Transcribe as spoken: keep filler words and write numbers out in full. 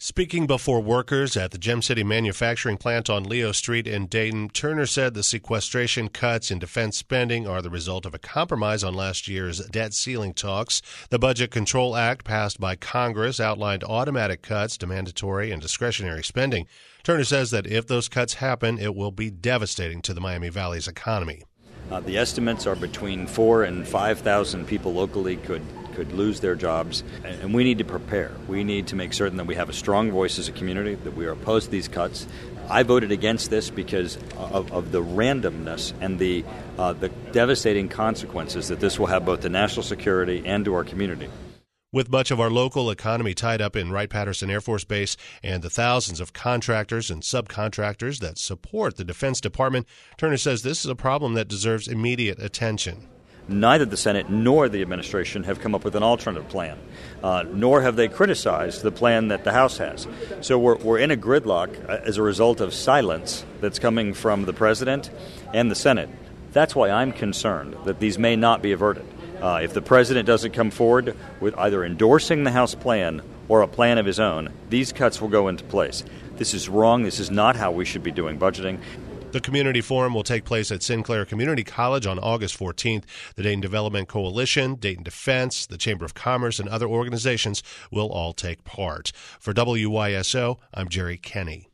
Speaking before workers at the Gem City manufacturing plant on Leo Street in Dayton, Turner said the sequestration cuts in defense spending are the result of a compromise on last year's debt ceiling talks. The Budget Control Act passed by Congress outlined automatic cuts to mandatory and discretionary spending. Turner says that if those cuts happen, it will be devastating to the Miami Valley's economy. Uh, the estimates are between four and five thousand people locally could could lose their jobs, and we need to prepare. We need to make certain that we have a strong voice as a community, that we are opposed to these cuts. I voted against this because of, of the randomness and the uh, the devastating consequences that this will have both to national security and to our community. With much of our local economy tied up in Wright-Patterson Air Force Base and the thousands of contractors and subcontractors that support the Defense Department, Turner says this is a problem that deserves immediate attention. Neither the Senate nor the administration have come up with an alternative plan, uh, nor have they criticized the plan that the House has. So we're, we're in a gridlock as a result of silence that's coming from the President and the Senate. That's why I'm concerned that these may not be averted. Uh, if the President doesn't come forward with either endorsing the House plan or a plan of his own, these cuts will go into place. This is wrong. This is not how we should be doing budgeting. The community forum will take place at Sinclair Community College on August fourteenth. The Dayton Development Coalition, Dayton Defense, the Chamber of Commerce, and other organizations will all take part. For W Y S O, I'm Jerry Kenny.